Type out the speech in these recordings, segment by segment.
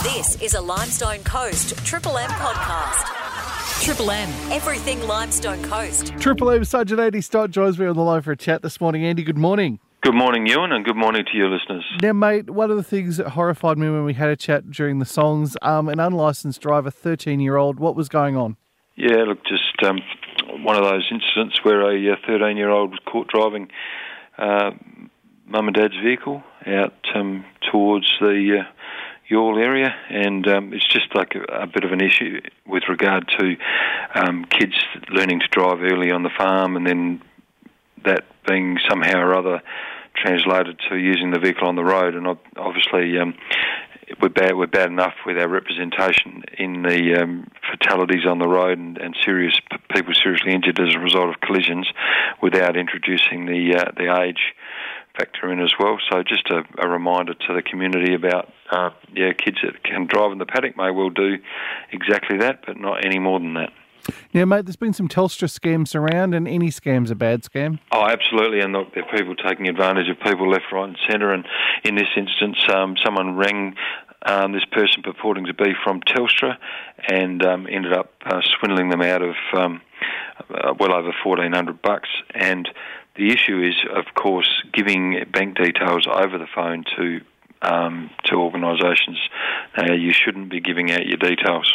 This is a Limestone Coast Triple M podcast. Triple M, everything Limestone Coast. Triple M Sergeant Andy Stott joins me on the line for a chat this morning. Andy, good morning. Good morning, Ewan, and good morning to your listeners. Now, mate, one of the things that horrified me when we had a chat during the songs, an unlicensed driver, 13-year-old, what was going on? Yeah, look, just one of those incidents where a 13-year-old was caught driving mum and dad's vehicle out towards the Youghal area, and it's just like a bit of an issue with regard to kids learning to drive early on the farm, and then that being somehow or other translated to using the vehicle on the road. And obviously we're bad enough with our representation in the fatalities on the road and serious people seriously injured as a result of collisions, without introducing the age factor in as well. So just a reminder to the community about kids that can drive in the paddock may well do exactly that, but not any more than that. Now, mate, there's been some Telstra scams around, and any scam's a bad scam. Oh, absolutely, and look, there are people taking advantage of people left, right and centre, and in this instance, someone rang this person purporting to be from Telstra and ended up swindling them out of well over $1,400. And the issue is, of course, giving bank details over the phone to organisations. You shouldn't be giving out your details.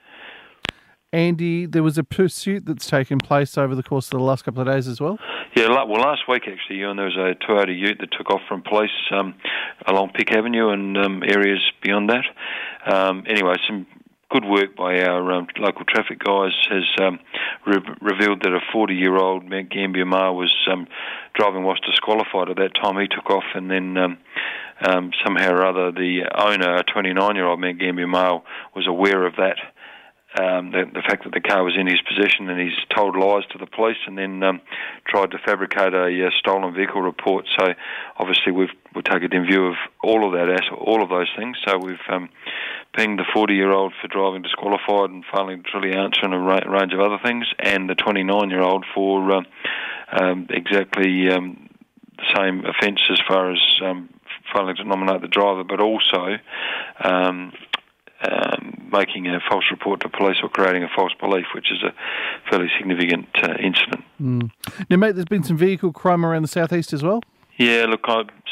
Andy, there was a pursuit that's taken place over the course of the last couple of days as well? Yeah, well, last week actually, Ewan, there was a Toyota Ute that took off from police along Pick Avenue and areas beyond that. Anyway, some good work by our local traffic guys has revealed that a 40-year-old Mount Gambier male was driving whilst disqualified at that time. He took off, and then somehow or other the owner, a 29-year-old Mount Gambier male, was aware of that. The fact that the car was in his possession, and he's told lies to the police, and then tried to fabricate a stolen vehicle report. So obviously we've taken in view of all of that, all of those things. So we've pinged the 40-year-old for driving disqualified and failing to truly answer, and a range of other things, and the 29-year-old for exactly the same offence as far as failing to nominate the driver, but also making a false report to police or creating a false belief, which is a fairly significant incident. Now, mate, there's been some vehicle crime around the southeast as well? Yeah, look,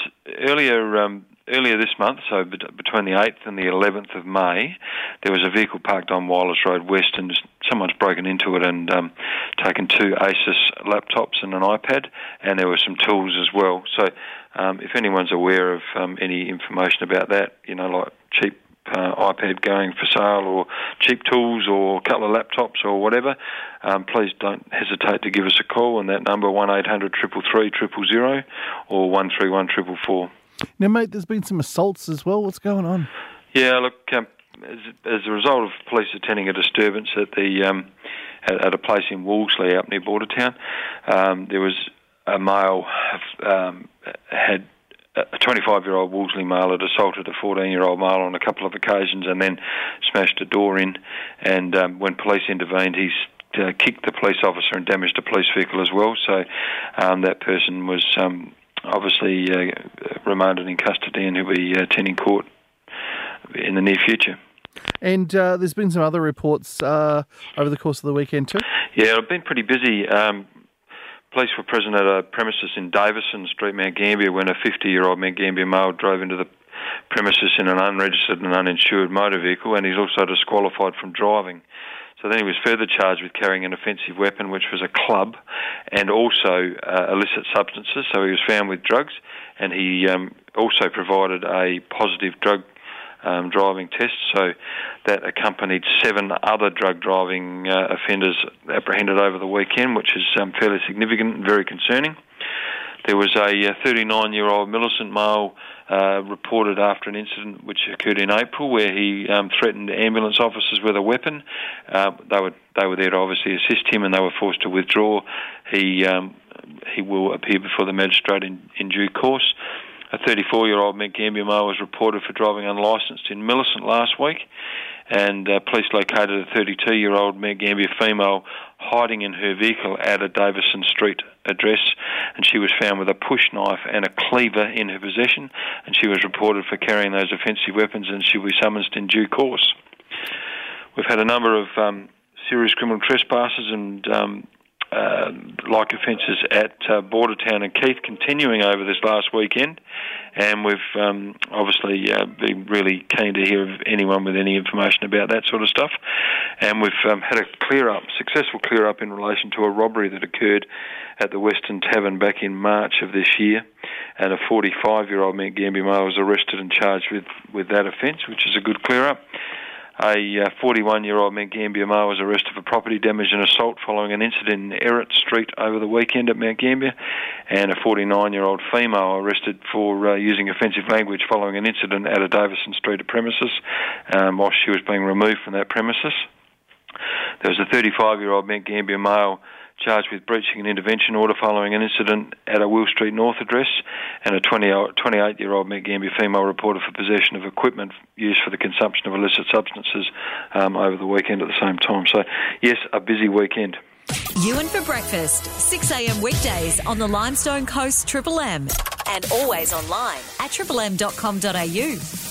earlier this month, so between the 8th and the 11th of May, there was a vehicle parked on Wireless Road West, and someone's broken into it and taken 2 Asus laptops and an iPad, and there were some tools as well. So if anyone's aware of any information about that, like cheap iPad going for sale, or cheap tools, or a couple of laptops, or whatever, please don't hesitate to give us a call on that number, 1800 333 000 or 131 444. Now, mate, there's been some assaults as well. What's going on? Yeah, look, as a result of police attending a disturbance at the at a place in Wolseley up near Bordertown, there was a male had a 25-year-old Wolseley male had assaulted a 14-year-old male on a couple of occasions, and then smashed a door in. And when police intervened, he's kicked the police officer and damaged a police vehicle as well. So that person was obviously remanded in custody, and he'll be attending court in the near future. And there's been some other reports over the course of the weekend too? Yeah, I've been pretty busy. Police were present at a premises in Davison Street, Mount Gambier, when a 50-year-old Mount Gambier male drove into the premises in an unregistered and uninsured motor vehicle, and he's also disqualified from driving. So then he was further charged with carrying an offensive weapon, which was a club, and also illicit substances. So he was found with drugs, and he also provided a positive drug driving test. So that accompanied 7 other drug driving offenders apprehended over the weekend, which is fairly significant and very concerning. There was a 39-year-old Millicent male reported after an incident which occurred in April, where he threatened ambulance officers with a weapon. They were there to obviously assist him, and they were forced to withdraw. He will appear before the magistrate in due course. A 34-year-old Mount Gambier male was reported for driving unlicensed in Millicent last week, and police located a 32-year-old Mount Gambier female hiding in her vehicle at a Davison Street address, and she was found with a push knife and a cleaver in her possession, and she was reported for carrying those offensive weapons, and she'll be summoned in due course. We've had a number of serious criminal trespasses and like offences at Bordertown and Keith continuing over this last weekend, and we've obviously been really keen to hear of anyone with any information about that sort of stuff. And we've had a successful clear-up in relation to a robbery that occurred at the Western Tavern back in March of this year, and a 45-year-old Mount Gambier male was arrested and charged with that offence, which is a good clear-up. A 41-year-old Mount Gambier male was arrested for property damage and assault following an incident in Errett Street over the weekend at Mount Gambier, and a 49-year-old female arrested for using offensive language following an incident at a Davison Street premises while she was being removed from that premises. There was a 35-year-old Mount Gambier male charged with breaching an intervention order following an incident at a Will Street North address, and a 28-year-old Mount Gambier female reported for possession of equipment used for the consumption of illicit substances over the weekend at the same time. So, yes, a busy weekend. Ewan for breakfast, 6 a.m. weekdays on the Limestone Coast Triple M, and always online at triplem.com.au.